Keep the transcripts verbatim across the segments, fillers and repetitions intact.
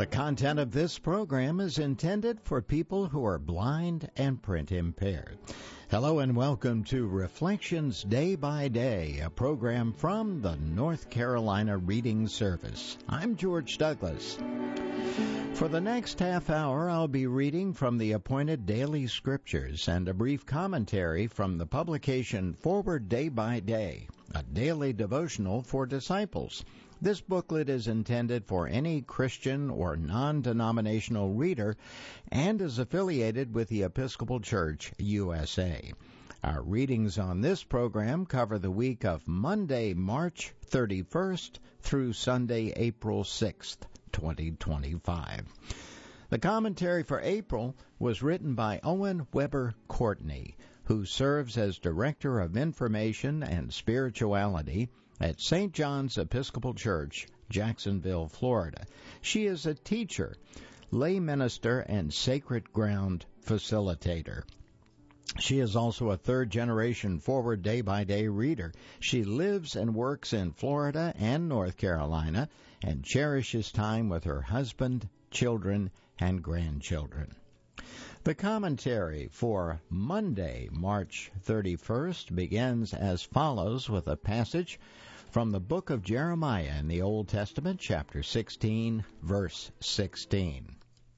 The content of this program is intended for people who are blind and print impaired. Hello and welcome to Reflections Day by Day, a program from the North Carolina Reading Service. I'm George Douglas. For the next half hour, I'll be reading from the appointed daily scriptures and a brief commentary from the publication Forward Day by Day, a daily devotional for disciples. This booklet is intended for any Christian or non-denominational reader and is affiliated with the Episcopal Church U S A. Our readings on this program cover the week of Monday, March thirty-first through Sunday, April sixth, twenty twenty-five. The commentary for April was written by Owen Weber Courtney, who serves as Director of Information and Spirituality at Saint John's Episcopal Church, Jacksonville, Florida. She is a teacher, lay minister, and sacred ground facilitator. She is also a third-generation Forward Day-by-Day reader. She lives and works in Florida and North Carolina and cherishes time with her husband, children, and grandchildren. The commentary for Monday, March thirty-first, begins as follows with a passage from the book of Jeremiah in the Old Testament, chapter sixteen, verse sixteen.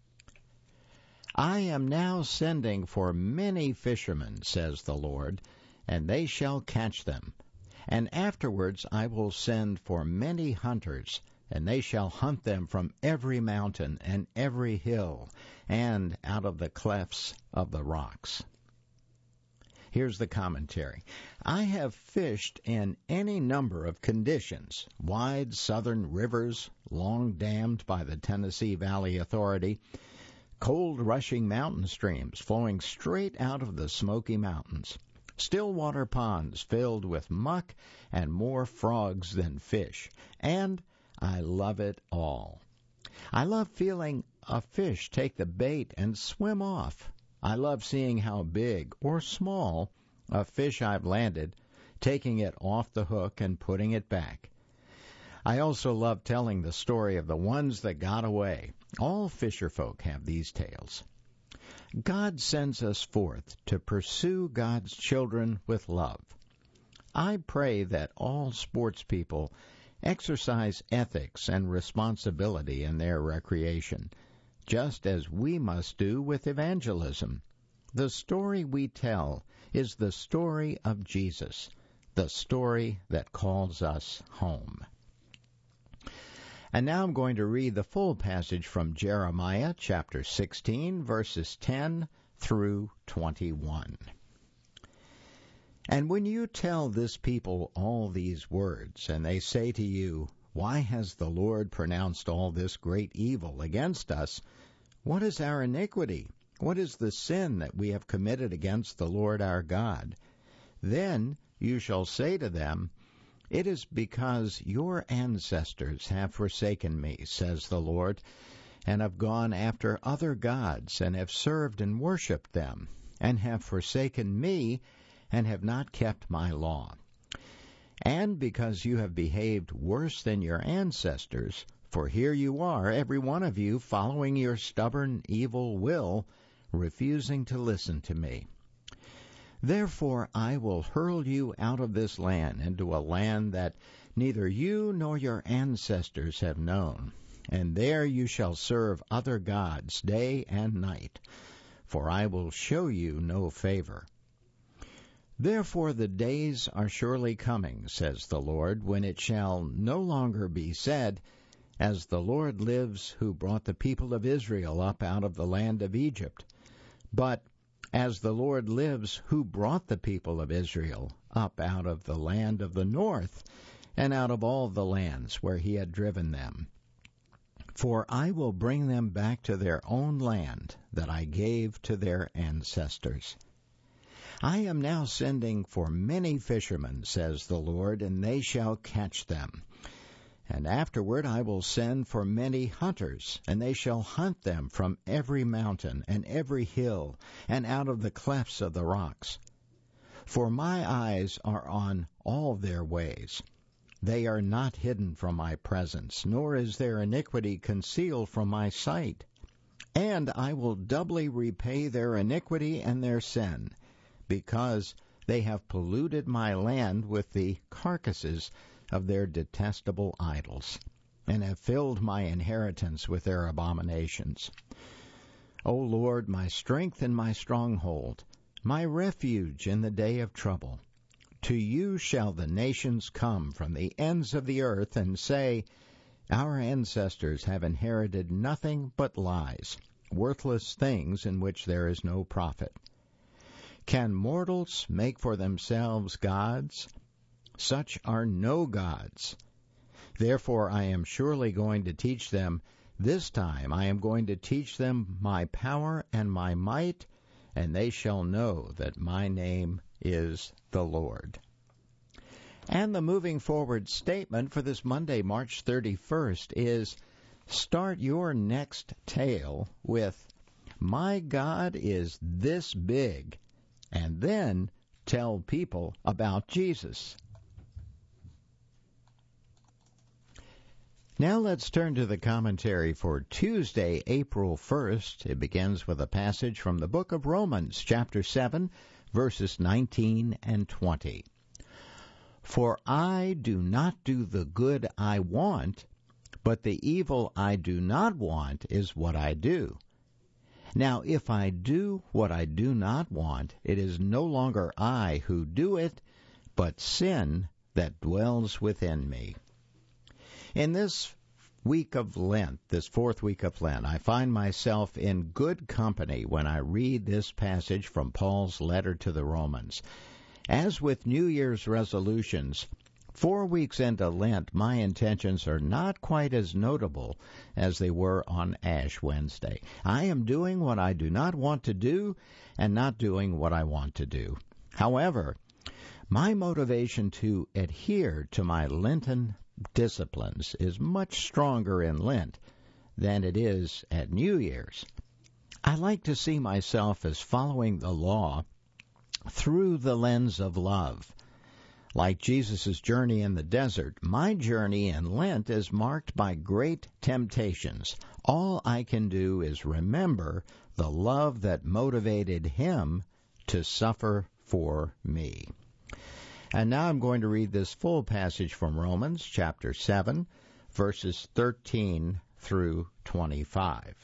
I am now sending for many fishermen, says the Lord, and they shall catch them. And afterwards I will send for many hunters, and they shall hunt them from every mountain and every hill, and out of the clefts of the rocks. Here's the commentary. I have fished in any number of conditions: wide southern rivers, long dammed by the Tennessee Valley Authority, cold rushing mountain streams flowing straight out of the Smoky Mountains, still water ponds filled with muck and more frogs than fish, and I love it all. I love feeling a fish take the bait and swim off. I love seeing how big or small a fish I've landed, taking it off the hook and putting it back. I also love telling the story of the ones that got away. All fisherfolk have these tales. God sends us forth to pursue God's children with love. I pray that all sports people exercise ethics and responsibility in their recreation, just as we must do with evangelism. The story we tell is the story of Jesus, the story that calls us home. And now I'm going to read the full passage from Jeremiah chapter sixteen, verses ten through twenty-one. And when you tell this people all these words, and they say to you, why has the Lord pronounced all this great evil against us? What is our iniquity? What is the sin that we have committed against the Lord our God? Then you shall say to them, it is because your ancestors have forsaken me, says the Lord, and have gone after other gods, and have served and worshipped them, and have forsaken me, and have not kept my law. And because you have behaved worse than your ancestors, for here you are, every one of you, following your stubborn, evil will, refusing to listen to me. Therefore I will hurl you out of this land into a land that neither you nor your ancestors have known, and there you shall serve other gods day and night, for I will show you no favor. Therefore the days are surely coming, says the Lord, when it shall no longer be said, as the Lord lives who brought the people of Israel up out of the land of Egypt, but as the Lord lives who brought the people of Israel up out of the land of the north, and out of all the lands where he had driven them. For I will bring them back to their own land that I gave to their ancestors. I am now sending for many fishermen, says the Lord, and they shall catch them. And afterward I will send for many hunters, and they shall hunt them from every mountain and every hill, and out of the clefts of the rocks. For my eyes are on all their ways. They are not hidden from my presence, nor is their iniquity concealed from my sight. And I will doubly repay their iniquity and their sin, because they have polluted my land with the carcasses of their detestable idols, and have filled my inheritance with their abominations. O Lord, my strength and my stronghold, my refuge in the day of trouble. To you shall the nations come from the ends of the earth and say, Our ancestors have inherited nothing but lies, worthless things in which there is no profit. Can mortals make for themselves gods? Such are no gods. Therefore I am surely going to teach them. This time I am going to teach them my power and my might, and they shall know that my name is the Lord. And the moving forward statement for this Monday, March thirty-first, is start your next tale with, My God is this big, and then tell people about Jesus. Now let's turn to the commentary for Tuesday, April first. It begins with a passage from the book of Romans, chapter seven, verses nineteen and twenty. For I do not do the good I want, but the evil I do not want is what I do. Now if I do what I do not want, it is no longer I who do it, but sin that dwells within me. In this week of Lent, this fourth week of Lent, I find myself in good company when I read this passage from Paul's letter to the Romans. As with New Year's resolutions, four weeks into Lent, my intentions are not quite as notable as they were on Ash Wednesday. I am doing what I do not want to do and not doing what I want to do. However, my motivation to adhere to my Lenten disciplines is much stronger in Lent than it is at New Year's. I like to see myself as following the law through the lens of love. Like Jesus' journey in the desert, my journey in Lent is marked by great temptations. All I can do is remember the love that motivated him to suffer for me. And now I'm going to read this full passage from Romans chapter seven, verses thirteen through twenty-five.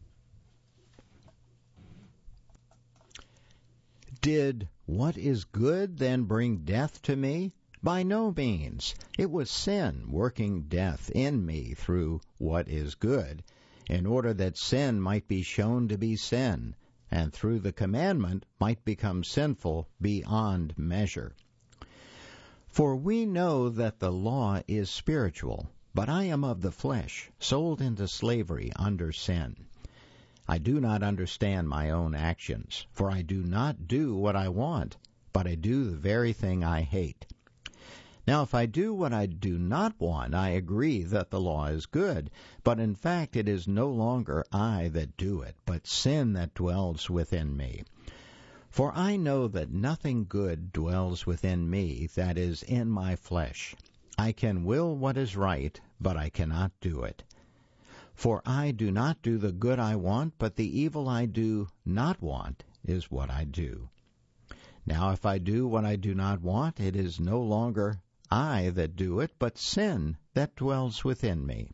Did what is good then bring death to me? By no means. It was sin working death in me through what is good, in order that sin might be shown to be sin, and through the commandment might become sinful beyond measure. For we know that the law is spiritual, but I am of the flesh, sold into slavery under sin. I do not understand my own actions, for I do not do what I want, but I do the very thing I hate. Now if I do what I do not want, I agree that the law is good, but in fact it is no longer I that do it, but sin that dwells within me. For I know that nothing good dwells within me, that is, in my flesh. I can will what is right, but I cannot do it. For I do not do the good I want, but the evil I do not want is what I do. Now if I do what I do not want, it is no longer I that do it, but sin that dwells within me.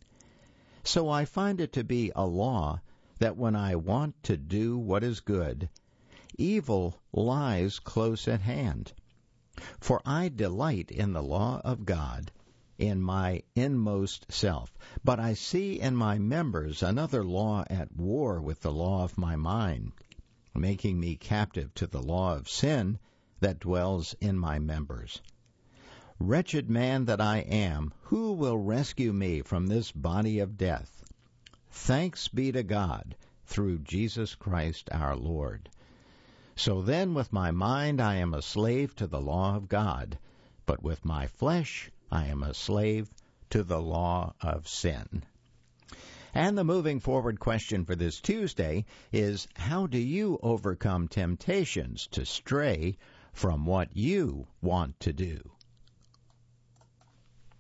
So I find it to be a law that when I want to do what is good, evil lies close at hand. For I delight in the law of God in my inmost self, but I see in my members another law at war with the law of my mind, making me captive to the law of sin that dwells in my members. Wretched man that I am, who will rescue me from this body of death? Thanks be to God through Jesus Christ our Lord. So then with my mind I am a slave to the law of God, but with my flesh I am a slave to the law of sin. And the moving forward question for this Tuesday is, how do you overcome temptations to stray from what you want to do?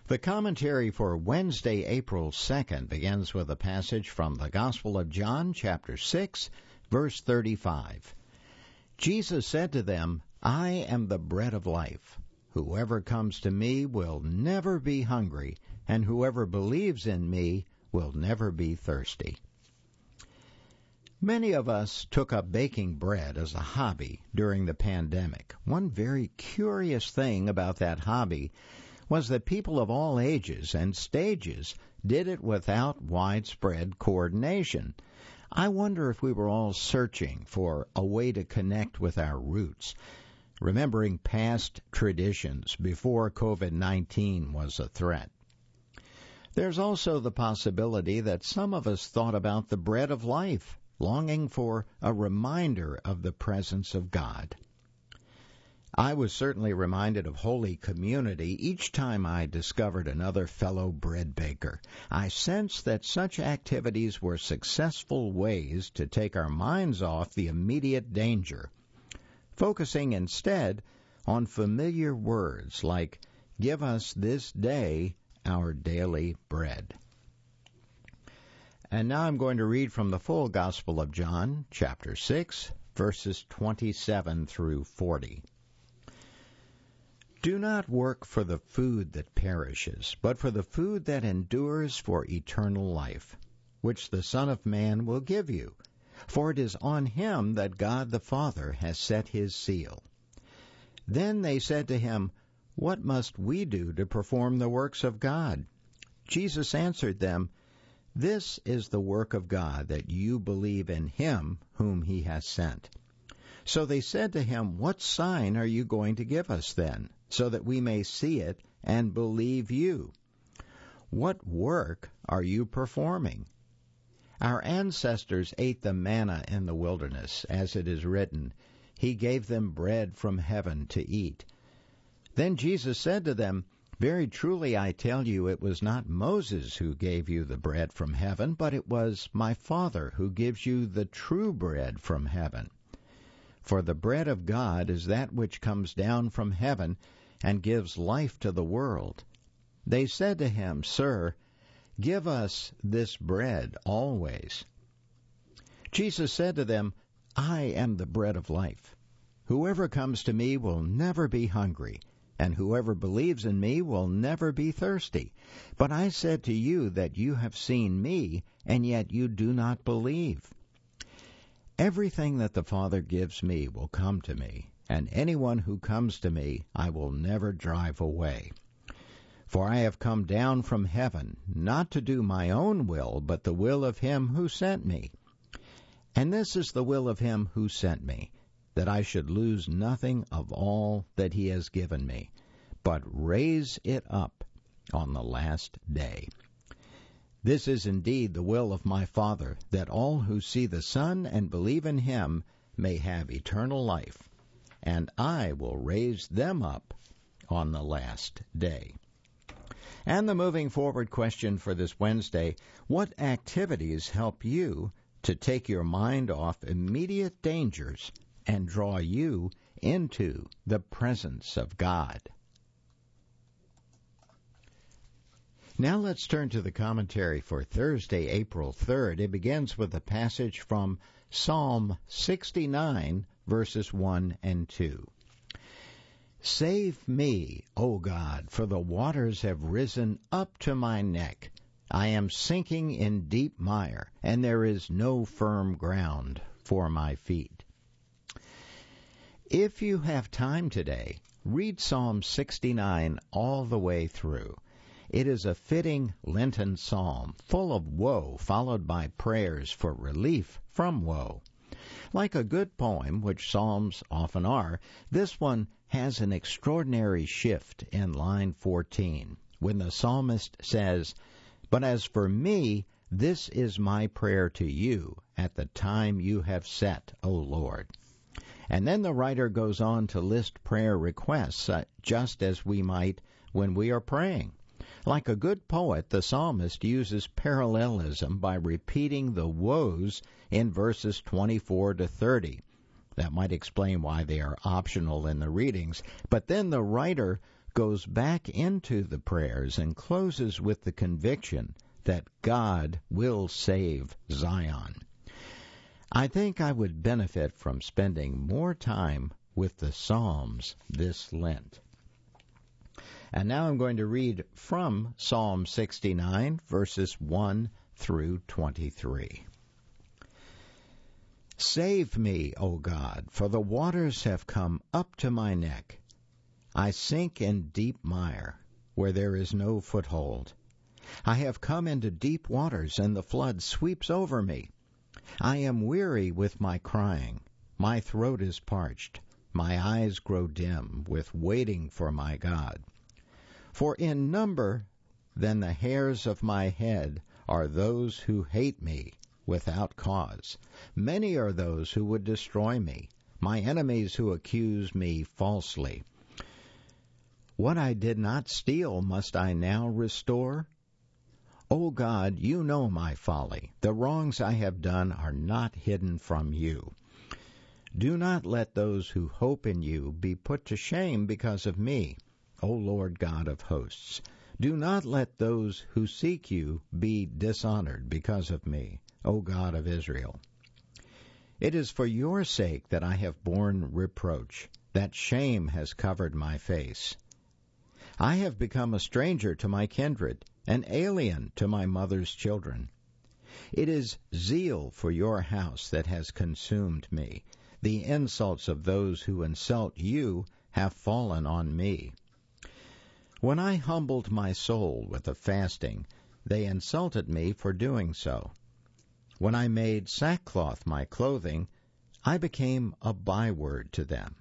The commentary for Wednesday, April second, begins with a passage from the Gospel of John, chapter six, verse thirty-five. Jesus said to them, "I am the bread of life. Whoever comes to me will never be hungry, and whoever believes in me will never be thirsty." Many of us took up baking bread as a hobby during the pandemic. One very curious thing about that hobby was that people of all ages and stages did it without widespread coordination. I wonder if we were all searching for a way to connect with our roots, remembering past traditions before COVID nineteen was a threat. There's also the possibility that some of us thought about the bread of life, longing for a reminder of the presence of God. I was certainly reminded of Holy Community each time I discovered another fellow bread baker. I sensed that such activities were successful ways to take our minds off the immediate danger, focusing instead on familiar words like, "Give us this day our daily bread." And now I'm going to read from the full Gospel of John, chapter six, verses twenty-seven through forty. "Do not work for the food that perishes, but for the food that endures for eternal life, which the Son of Man will give you. For it is on him that God the Father has set his seal." Then they said to him, "What must we do to perform the works of God?" Jesus answered them, "This is the work of God, that you believe in him whom he has sent." So they said to him, "What sign are you going to give us then, so that we may see it and believe you? What work are you performing? Our ancestors ate the manna in the wilderness, as it is written, 'He gave them bread from heaven to eat.'" Then Jesus said to them, "Very truly I tell you, it was not Moses who gave you the bread from heaven, but it was my Father who gives you the true bread from heaven. For the bread of God is that which comes down from heaven and gives life to the world." They said to him, "Sir, give us this bread always." Jesus said to them, "I am the bread of life. Whoever comes to me will never be hungry, and whoever believes in me will never be thirsty. But I said to you that you have seen me, and yet you do not believe. Everything that the Father gives me will come to me, and anyone who comes to me I will never drive away. For I have come down from heaven, not to do my own will, but the will of him who sent me. And this is the will of him who sent me, that I should lose nothing of all that he has given me, but raise it up on the last day. This is indeed the will of my Father, that all who see the Son and believe in him may have eternal life, and I will raise them up on the last day." And the moving forward question for this Wednesday: what activities help you to take your mind off immediate dangers and draw you into the presence of God? Now let's turn to the commentary for Thursday, April third. It begins with a passage from Psalm sixty-nine, verses one and two. "Save me, O God, for the waters have risen up to my neck. I am sinking in deep mire, and there is no firm ground for my feet." If you have time today, read Psalm sixty-nine all the way through. It is a fitting Lenten psalm, full of woe, followed by prayers for relief from woe. Like a good poem, which psalms often are, this one has an extraordinary shift in line fourteen, when the psalmist says, "But as for me, this is my prayer to you at the time you have set, O Lord." And then the writer goes on to list prayer requests, uh, just as we might when we are praying. Like a good poet, the psalmist uses parallelism by repeating the woes in verses twenty-four to thirty. That might explain why they are optional in the readings. But then the writer goes back into the prayers and closes with the conviction that God will save Zion. I think I would benefit from spending more time with the Psalms this Lent. And now I'm going to read from Psalm sixty-nine, verses one through twenty-three. Save me, O God, for the waters have come up to my neck. I sink in deep mire, where there is no foothold. I have come into deep waters, and the flood sweeps over me. I am weary with my crying. My throat is parched. My eyes grow dim with waiting for my God. For in number than the hairs of my head are those who hate me without cause. Many are those who would destroy me, my enemies who accuse me falsely. What I did not steal must I now restore? O God, you know my folly. The wrongs I have done are not hidden from you. Do not let those who hope in you be put to shame because of me, O Lord God of hosts. Do not let those who seek you be dishonored because of me, O God of Israel. It is for your sake that I have borne reproach, that shame has covered my face. I have become a stranger to my kindred, an alien to my mother's children. It is zeal for your house that has consumed me. The insults of those who insult you have fallen on me. When I humbled my soul with the fasting, they insulted me for doing so. When I made sackcloth my clothing, I became a byword to them.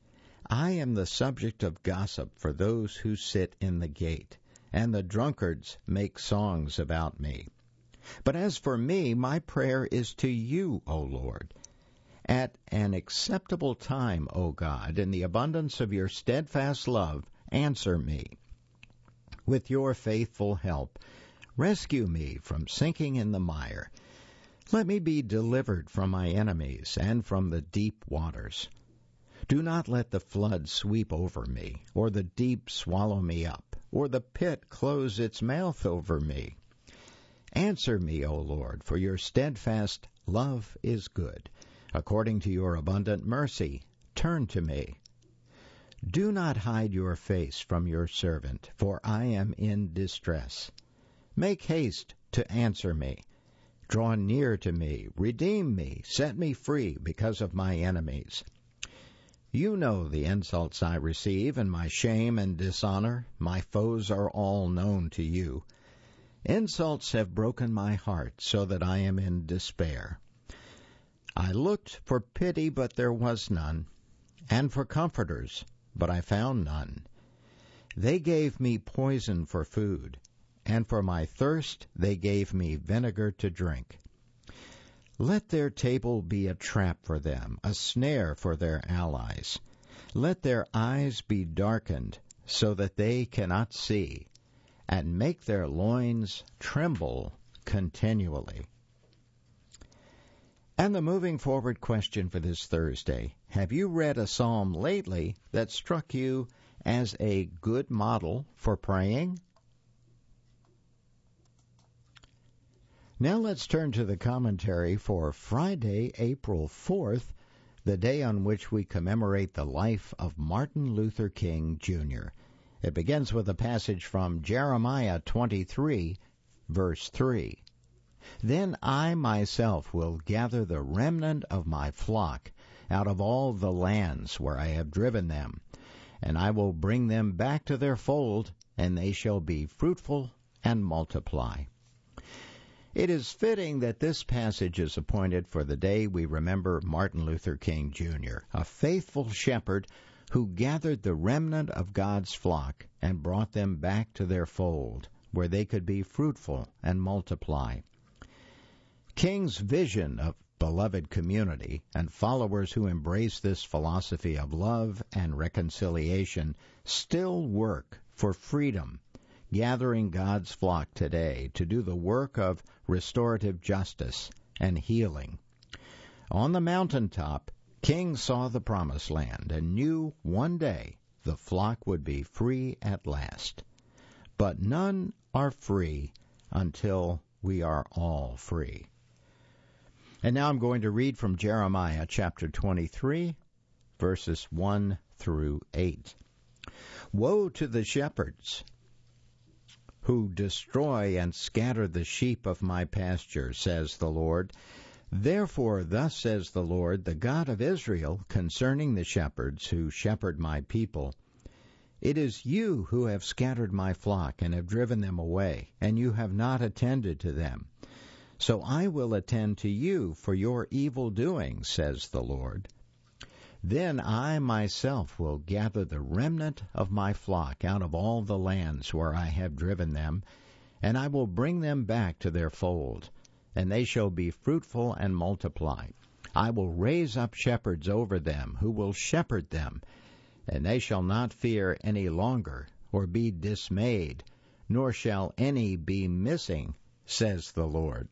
I am the subject of gossip for those who sit in the gate, and the drunkards make songs about me. But as for me, my prayer is to you, O Lord. At an acceptable time, O God, in the abundance of your steadfast love, answer me. With your faithful help, rescue me from sinking in the mire. Let me be delivered from my enemies and from the deep waters. Do not let the flood sweep over me, or the deep swallow me up, or the pit close its mouth over me. Answer me, O Lord, for your steadfast love is good. According to your abundant mercy, turn to me. Do not hide your face from your servant, for I am in distress. Make haste to answer me. Draw near to me, redeem me, set me free because of my enemies. You know the insults I receive, and my shame and dishonor. My foes are all known to you. Insults have broken my heart, so that I am in despair. I looked for pity, but there was none, and for comforters, but I found none. They gave me poison for food, and for my thirst they gave me vinegar to drink. Let their table be a trap for them, a snare for their allies. Let their eyes be darkened, so that they cannot see, and make their loins tremble continually. And the moving forward question for this Thursday: have you read a psalm lately that struck you as a good model for praying? Now let's turn to the commentary for Friday, April fourth, the day on which we commemorate the life of Martin Luther King, Junior It begins with a passage from Jeremiah twenty-three, verse three. Then I myself will gather the remnant of my flock out of all the lands where I have driven them, and I will bring them back to their fold, and they shall be fruitful and multiply. It is fitting that this passage is appointed for the day we remember Martin Luther King, Junior, a faithful shepherd who gathered the remnant of God's flock and brought them back to their fold, where they could be fruitful and multiply. King's vision of beloved community and followers who embrace this philosophy of love and reconciliation still work for freedom, gathering God's flock today to do the work of restorative justice and healing. On the mountaintop, King saw the promised land and knew one day the flock would be free at last. But none are free until we are all free. And now I'm going to read from Jeremiah chapter twenty-three, verses one through eight. Woe to the shepherds who destroy and scatter the sheep of my pasture, says the Lord. Therefore, thus says the Lord, the God of Israel, concerning the shepherds who shepherd my people. It is you who have scattered my flock and have driven them away, and you have not attended to them. So I will attend to you for your evil doing, says the Lord. Then I myself will gather the remnant of my flock out of all the lands where I have driven them, and I will bring them back to their fold, and they shall be fruitful and multiply. I will raise up shepherds over them, who will shepherd them, and they shall not fear any longer, or be dismayed, nor shall any be missing, says the Lord.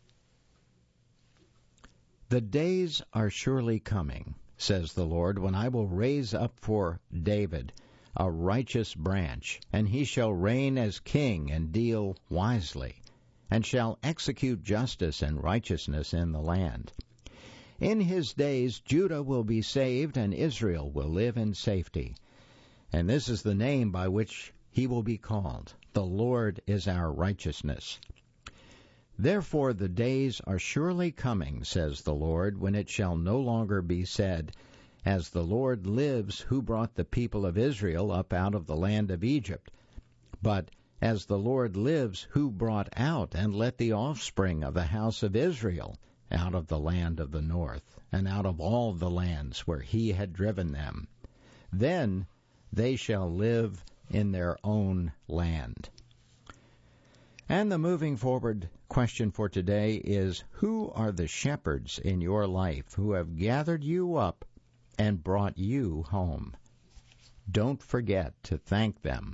The days are surely coming, says the Lord, when I will raise up for David a righteous branch, and he shall reign as king and deal wisely, and shall execute justice and righteousness in the land. In his days Judah will be saved, and Israel will live in safety. And this is the name by which he will be called. The Lord is our righteousness. Therefore the days are surely coming, says the Lord, when it shall no longer be said, As the Lord lives, who brought the people of Israel up out of the land of Egypt, but As the Lord lives, who brought out and let the offspring of the house of Israel out of the land of the north, and out of all the lands where he had driven them. Then they shall live in their own land. And the moving forward question for today is, who are the shepherds in your life who have gathered you up and brought you home? Don't forget to thank them.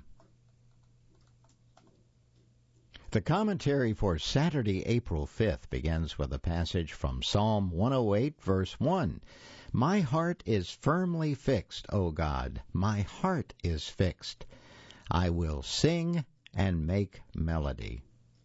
The commentary for Saturday, April fifth, begins with a passage from Psalm one oh eight, verse one. My heart is firmly fixed, O God, my heart is fixed. I will sing and make melody.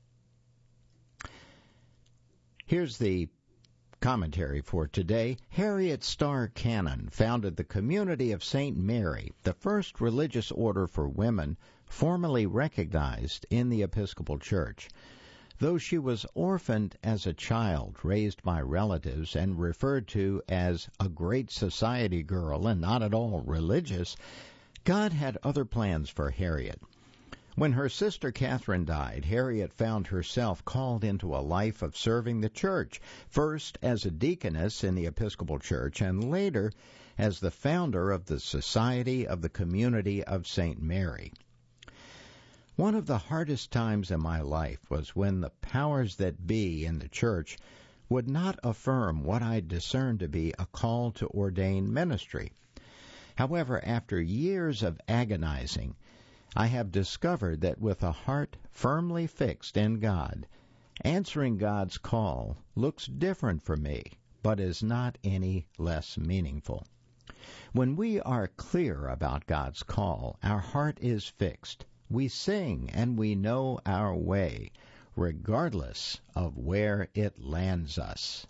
Here's the commentary for today. Harriet Starr Cannon founded the Community of Saint Mary, the first religious order for women formally recognized in the Episcopal Church. Though she was orphaned as a child, raised by relatives, and referred to as a great society girl and not at all religious, God had other plans for Harriet. When her sister Catherine died, Harriet found herself called into a life of serving the church, first as a deaconess in the Episcopal Church and later as the founder of the Society of the Community of Saint Mary. One of the hardest times in my life was when the powers that be in the church would not affirm what I discerned to be a call to ordain ministry. However, after years of agonizing, I have discovered that with a heart firmly fixed in God, answering God's call looks different for me, but is not any less meaningful. When we are clear about God's call, our heart is fixed. We sing and we know our way, regardless of where it lands us.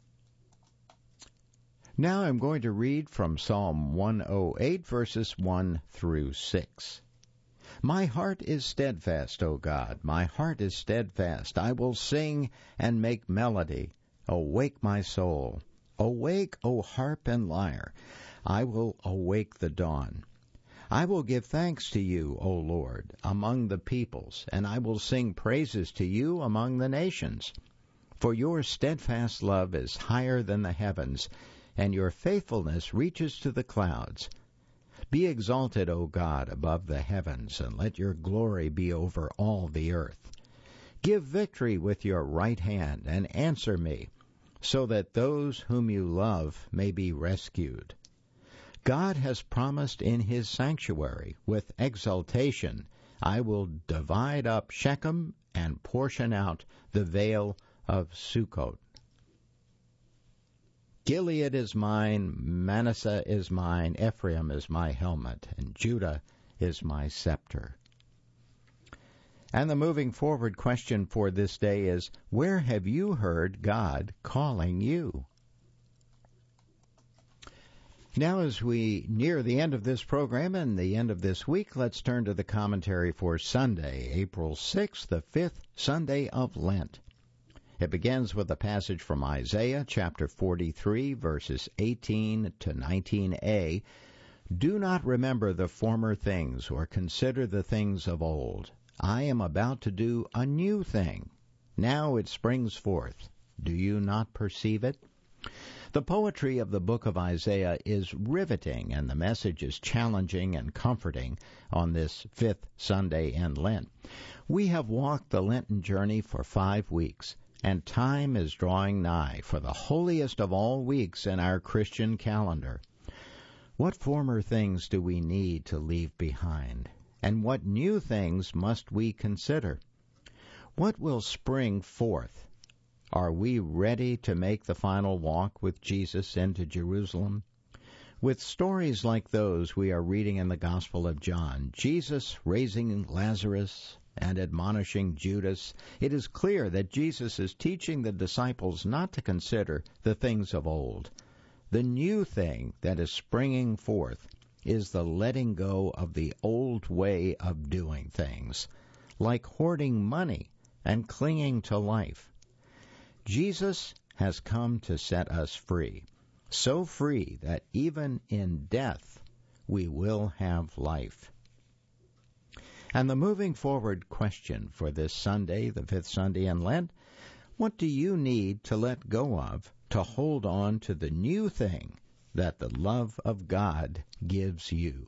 Now I'm going to read from Psalm one oh eight, verses one through six. My heart is steadfast, O God, my heart is steadfast. I will sing and make melody. Awake my soul. Awake, O harp and lyre. I will awake the dawn. I will give thanks to you, O Lord, among the peoples, and I will sing praises to you among the nations. For your steadfast love is higher than the heavens, and your faithfulness reaches to the clouds. Be exalted, O God, above the heavens, and let your glory be over all the earth. Give victory with your right hand, and answer me, so that those whom you love may be rescued. God has promised in his sanctuary, with exultation, I will divide up Shechem and portion out the vale of Sukkot. Gilead is mine, Manasseh is mine, Ephraim is my helmet, and Judah is my scepter. And the moving forward question for this day is, where have you heard God calling you? Now, as we near the end of this program and the end of this week, let's turn to the commentary for Sunday, April sixth, the fifth Sunday of Lent. It begins with a passage from Isaiah chapter forty-three, verses eighteen to nineteen a. Do not remember the former things or consider the things of old. I am about to do a new thing. Now it springs forth. Do you not perceive it? The poetry of the book of Isaiah is riveting, and the message is challenging and comforting on this fifth Sunday in Lent. We have walked the Lenten journey for five weeks, and time is drawing nigh for the holiest of all weeks in our Christian calendar. What former things do we need to leave behind? And what new things must we consider? What will spring forth? Are we ready to make the final walk with Jesus into Jerusalem? With stories like those we are reading in the Gospel of John, Jesus raising Lazarus and admonishing Judas, it is clear that Jesus is teaching the disciples not to consider the things of old. The new thing that is springing forth is the letting go of the old way of doing things, like hoarding money and clinging to life. Jesus has come to set us free, so free that even in death we will have life. And the moving forward question for this Sunday, the fifth Sunday in Lent, what do you need to let go of to hold on to the new thing that the love of God gives you?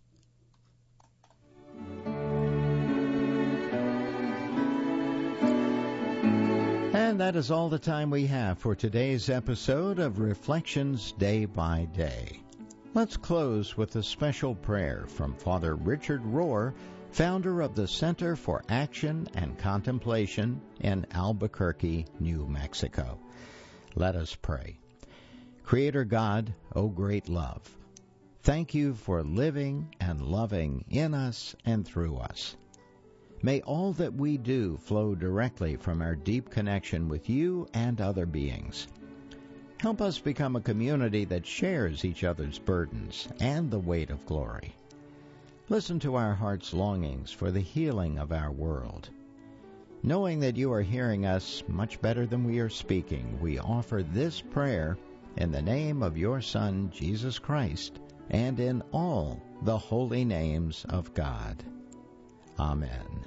And that is all the time we have for today's episode of Reflections Day by Day. Let's close with a special prayer from Father Richard Rohr, founder of the Center for Action and Contemplation in Albuquerque, New Mexico. Let us pray. Creator God, O great love, thank you for living and loving in us and through us. May all that we do flow directly from our deep connection with you and other beings. Help us become a community that shares each other's burdens and the weight of glory. Listen to our heart's longings for the healing of our world. Knowing that you are hearing us much better than we are speaking, we offer this prayer in the name of your Son, Jesus Christ, and in all the holy names of God. Amen.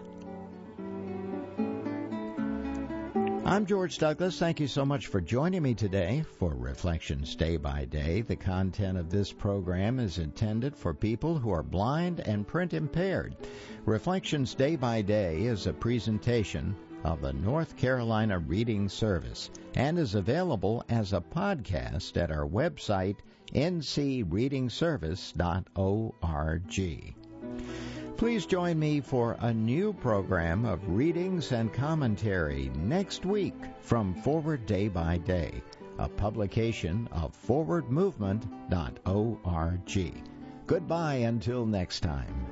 I'm George Douglas. Thank you so much for joining me today for Reflections Day by Day. The content of this program is intended for people who are blind and print impaired. Reflections Day by Day is a presentation of the North Carolina Reading Service and is available as a podcast at our website, n c reading service dot org. Please join me for a new program of readings and commentary next week from Forward Day by Day, a publication of forward movement dot org. Goodbye until next time.